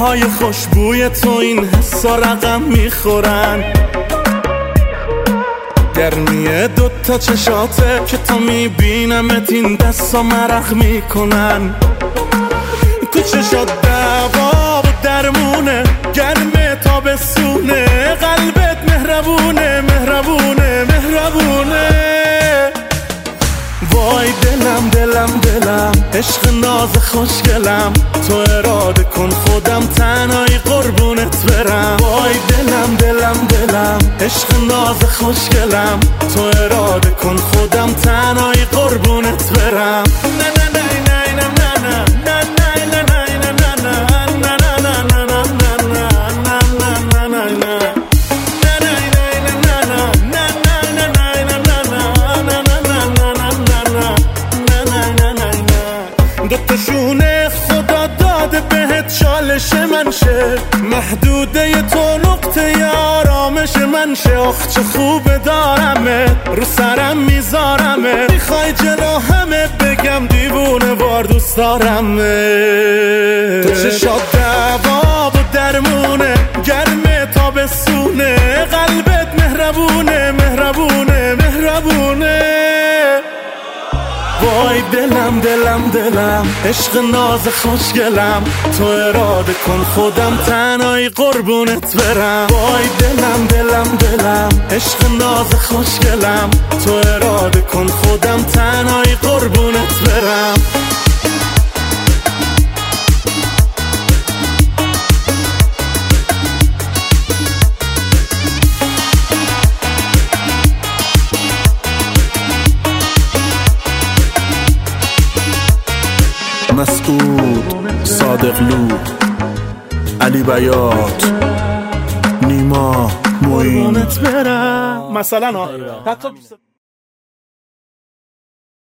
های خوشبوی تو این حسا رقم میخورن. گرمیه دوتا چشاته که تا میبینمت این دستا مرخ میکنن. تو چشات دوا و درمونه، گرمه تابستونه، قلبت مهربونه مهربونه مهربونه. وای دلم دلم دلم، عشق ناز خوشگلم، تو اراده کن خودم تنهایی قربونت برم. وای دلم دلم دلم، عشق ناز خوشگلم، تو اراده کن خودم تنهایی قربونت برم. نه نه نه نه نه نه نه نه نه نه نه دوتاشونه خدا داده بهت چالش من شه، محدوده تو نقطه آرامش من شه. آخ چه خوبه دارمه، رو سرم میذارمه، میخوای جلو همه بگم دیوونه وار دوست دارمه. تو چشات دوا و درمونه، گرمه تابستونه، قلبت مهربونه مهربونه مهربونه. وای دلم دلم دلم، عشق ناز خوشگلم، تو اراده کن خودم تنهایی قربونت برم. وای دلم دلم دلم، عشق ناز خوشگلم، تو اراده کن خودم تنهایی قربونت برم. مسعود، صادقلو، علی بیات، نیما، معین. مثلا حتی